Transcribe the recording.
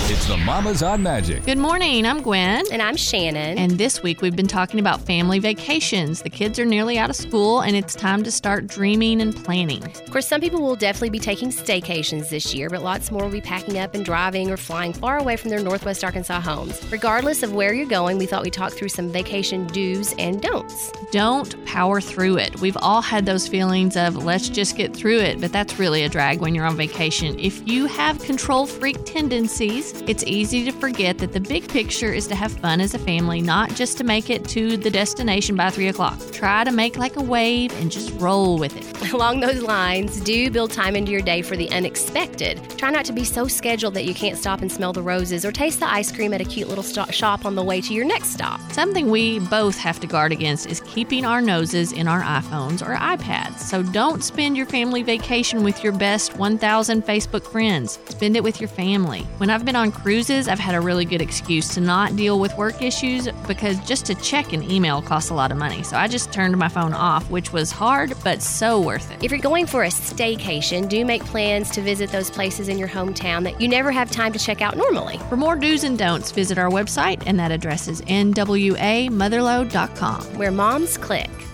It's the Mamas on Magic. Good morning. I'm Gwen. And I'm Shannon. And this week we've been talking about family vacations. The kids are nearly out of school and it's time to start dreaming and planning. Of course, some people will definitely be taking staycations this year, but lots more will be packing up and driving or flying far away from their Northwest Arkansas homes. Regardless of where you're going, we thought we'd talk through some vacation do's and don'ts. Don't power through it. We've all had those feelings of let's just get through it, but that's really a drag when you're on vacation. If you have control freak tendencies, it's easy to forget that the big picture is to have fun as a family, not just to make it to the destination by 3 o'clock. Try to make like a wave and just roll with it. Along those lines, do build time into your day for the unexpected. Try not to be so scheduled that you can't stop and smell the roses or taste the ice cream at a cute little shop on the way to your next stop. Something we both have to guard against is keeping our noses in our iPhones or iPads. So don't spend your family vacation with your best 1,000 Facebook friends. Spend it with your family. When I've been on cruises, I've had a really good excuse to not deal with work issues because just to check an email costs a lot of money. So I just turned my phone off, which was hard, but so worth it. If you're going for a staycation, do make plans to visit those places in your hometown that you never have time to check out normally. For more do's and don'ts, visit our website, and that address is nwamotherlode.com. Where moms click.